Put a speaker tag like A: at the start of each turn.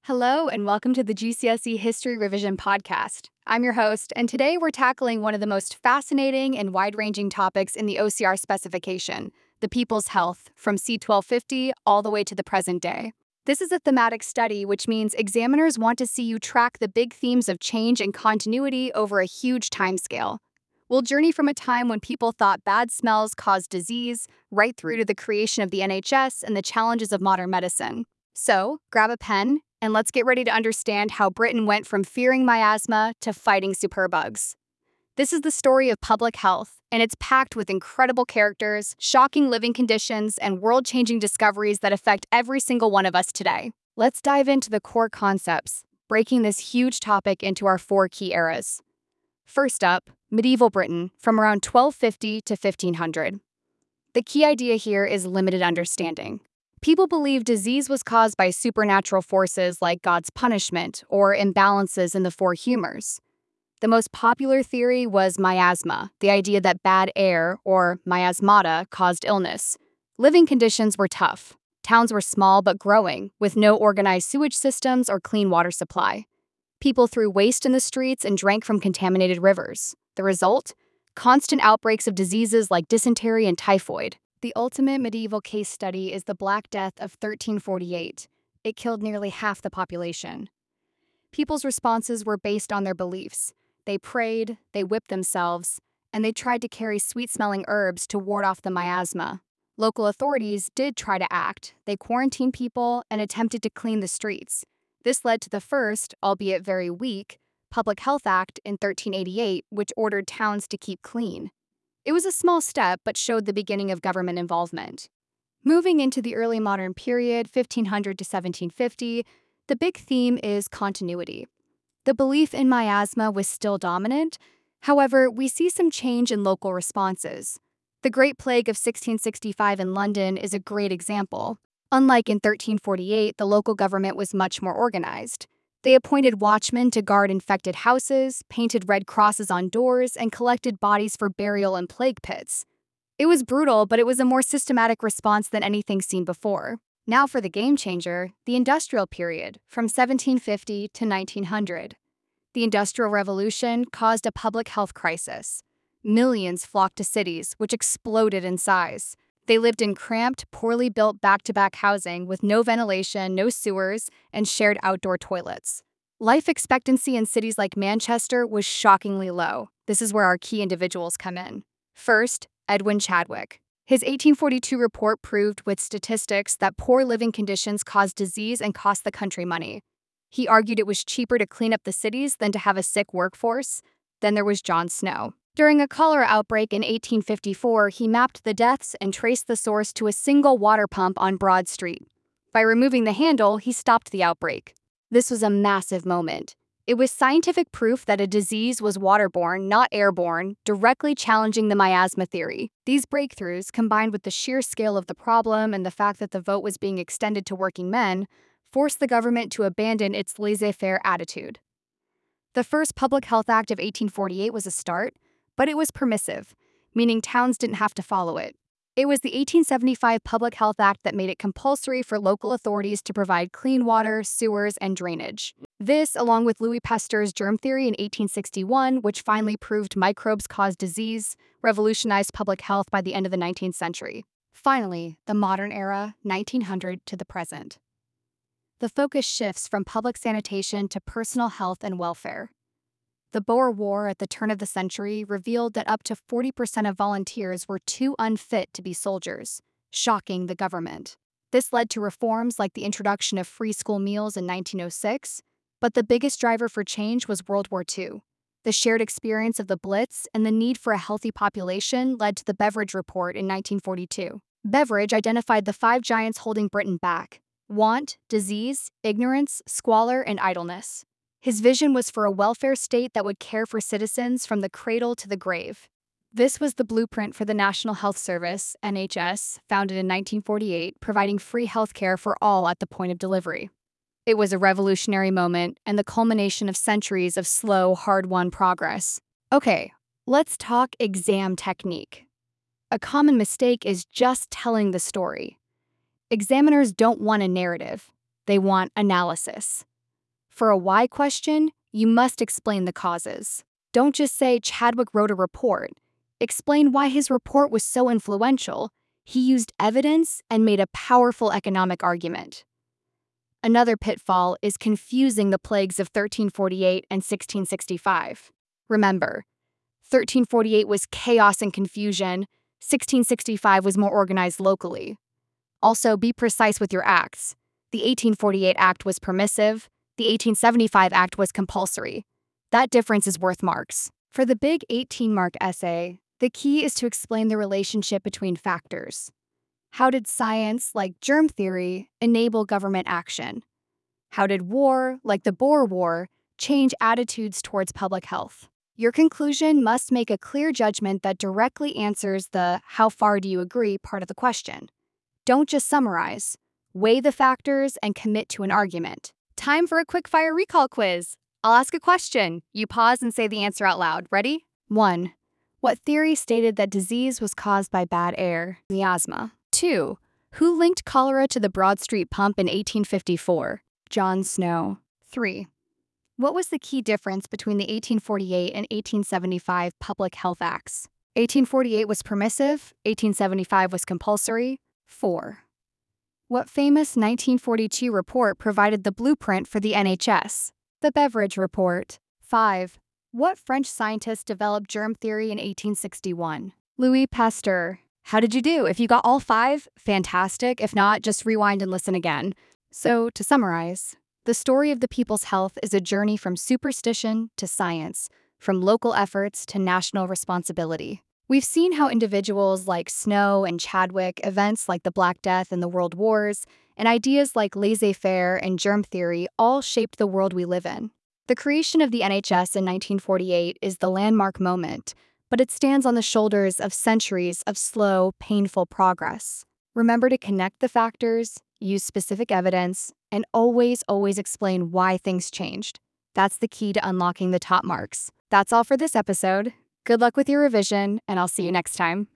A: Hello, and welcome to the GCSE History Revision Podcast. I'm your host, and today we're tackling one of the most fascinating and wide-ranging topics in the OCR specification, the people's health, from C1250 all the way to the present day. This is a thematic study, which means examiners want to see you track the big themes of change and continuity over a huge timescale. We'll journey from a time when people thought bad smells caused disease, right through to the creation of the NHS and the challenges of modern medicine. So, grab a pen, and let's get ready to understand how Britain went from fearing miasma to fighting superbugs. This is the story of public health, and it's packed with incredible characters, shocking living conditions, and world-changing discoveries that affect every single one of us today. Let's dive into the core concepts, breaking this huge topic into our four key eras. First up, medieval Britain, from around 1250 to 1500. The key idea here is limited understanding. People believe disease was caused by supernatural forces like God's punishment or imbalances in the four humors. The most popular theory was miasma, the idea that bad air, or miasmata, caused illness. Living conditions were tough. Towns were small but growing, with no organized sewage systems or clean water supply. People threw waste in the streets and drank from contaminated rivers. The result? Constant outbreaks of diseases like dysentery and typhoid. The ultimate medieval case study is the Black Death of 1348. It killed nearly half the population. People's responses were based on their beliefs. They prayed, they whipped themselves, and they tried to carry sweet-smelling herbs to ward off the miasma. Local authorities did try to act. They quarantined people and attempted to clean the streets. This led to the first, albeit very weak, Public Health Act in 1388, which ordered towns to keep clean. It was a small step, but showed the beginning of government involvement. Moving into the early modern period, 1500 to 1750, the big theme is continuity. The belief in miasma was still dominant. However, we see some change in local responses. The Great Plague of 1665 in London is a great example. Unlike in 1348, the local government was much more organized. They appointed watchmen to guard infected houses, painted red crosses on doors, and collected bodies for burial in plague pits. It was brutal, but it was a more systematic response than anything seen before. Now for the game changer, the industrial period, from 1750 to 1900. The Industrial Revolution caused a public health crisis. Millions flocked to cities, which exploded in size. They lived in cramped, poorly built back-to-back housing with no ventilation, no sewers, and shared outdoor toilets. Life expectancy in cities like Manchester was shockingly low. This is where our key individuals come in. First, Edwin Chadwick. His 1842 report proved with statistics that poor living conditions caused disease and cost the country money. He argued it was cheaper to clean up the cities than to have a sick workforce. Then there was John Snow. During a cholera outbreak in 1854, he mapped the deaths and traced the source to a single water pump on Broad Street. By removing the handle, he stopped the outbreak. This was a massive moment. It was scientific proof that a disease was waterborne, not airborne, directly challenging the miasma theory. These breakthroughs, combined with the sheer scale of the problem and the fact that the vote was being extended to working men, forced the government to abandon its laissez-faire attitude. The first Public Health Act of 1848 was a start, but it was permissive, meaning towns didn't have to follow it. It was the 1875 Public Health Act that made it compulsory for local authorities to provide clean water, sewers, and drainage. This, along with Louis Pasteur's germ theory in 1861, which finally proved microbes cause disease, revolutionized public health by the end of the 19th century. Finally, the modern era, 1900 to the present. The focus shifts from public sanitation to personal health and welfare. The Boer War at the turn of the century revealed that up to 40% of volunteers were too unfit to be soldiers, shocking the government. This led to reforms like the introduction of free school meals in 1906, but the biggest driver for change was World War II. The shared experience of the Blitz and the need for a healthy population led to the Beveridge Report in 1942. Beveridge identified the 5 giants holding Britain back: want, disease, ignorance, squalor, and idleness. His vision was for a welfare state that would care for citizens from the cradle to the grave. This was the blueprint for the National Health Service, NHS, founded in 1948, providing free healthcare for all at the point of delivery. It was a revolutionary moment and the culmination of centuries of slow, hard-won progress. Okay, let's talk exam technique. A common mistake is just telling the story. Examiners don't want a narrative. They want analysis. For a why question, you must explain the causes. Don't just say Chadwick wrote a report. Explain why his report was so influential. He used evidence and made a powerful economic argument. Another pitfall is confusing the plagues of 1348 and 1665. Remember, 1348 was chaos and confusion, 1665 was more organized locally. Also, be precise with your acts. The 1848 Act was permissive, the 1875 Act was compulsory. That difference is worth marks. For the big 18-mark essay, the key is to explain the relationship between factors. How did science, like germ theory, enable government action? How did war, like the Boer War, change attitudes towards public health? Your conclusion must make a clear judgment that directly answers the "how far do you agree" part of the question. Don't just summarize. Weigh the factors and commit to an argument. Time for a quick-fire recall quiz. I'll ask a question. You pause and say the answer out loud. Ready? 1. What theory stated that disease was caused by bad air, miasma? 2. Who linked cholera to the Broad Street pump in 1854? John Snow. 3. What was the key difference between the 1848 and 1875 Public Health Acts? 1848 was permissive, 1875 was compulsory. 4. What famous 1942 report provided the blueprint for the NHS? The Beveridge Report. 5. What French scientist developed germ theory in 1861? Louis Pasteur. How did you do? If you got all 5, fantastic. If not, just rewind and listen again. So, to summarize, the story of the people's health is a journey from superstition to science, from local efforts to national responsibility. We've seen how individuals like Snow and Chadwick, events like the Black Death and the World Wars, and ideas like laissez-faire and germ theory all shaped the world we live in. The creation of the NHS in 1948 is the landmark moment, but it stands on the shoulders of centuries of slow, painful progress. Remember to connect the factors, use specific evidence, and always explain why things changed. That's the key to unlocking the top marks. That's all for this episode. Good luck with your revision, and I'll see you next time.